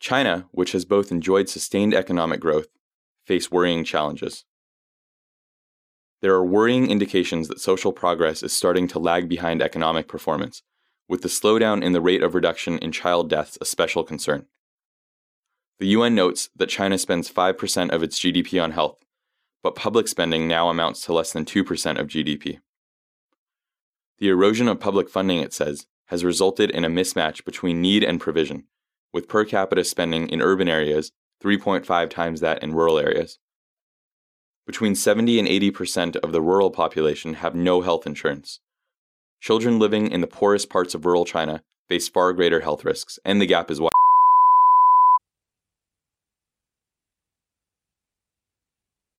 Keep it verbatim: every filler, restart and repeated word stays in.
China, which has both enjoyed sustained economic growth, face worrying challenges. There are worrying indications that social progress is starting to lag behind economic performance, with the slowdown in the rate of reduction in child deaths a special concern. The U N notes that China spends five percent of its G D P on health, but public spending now amounts to less than two percent of G D P. The erosion of public funding, it says, has resulted in a mismatch between need and provision, with per capita spending in urban areas three point five times that in rural areas. Between seventy and eighty percent of the rural population have no health insurance. Children living in the poorest parts of rural China face far greater health risks, and the gap is wide.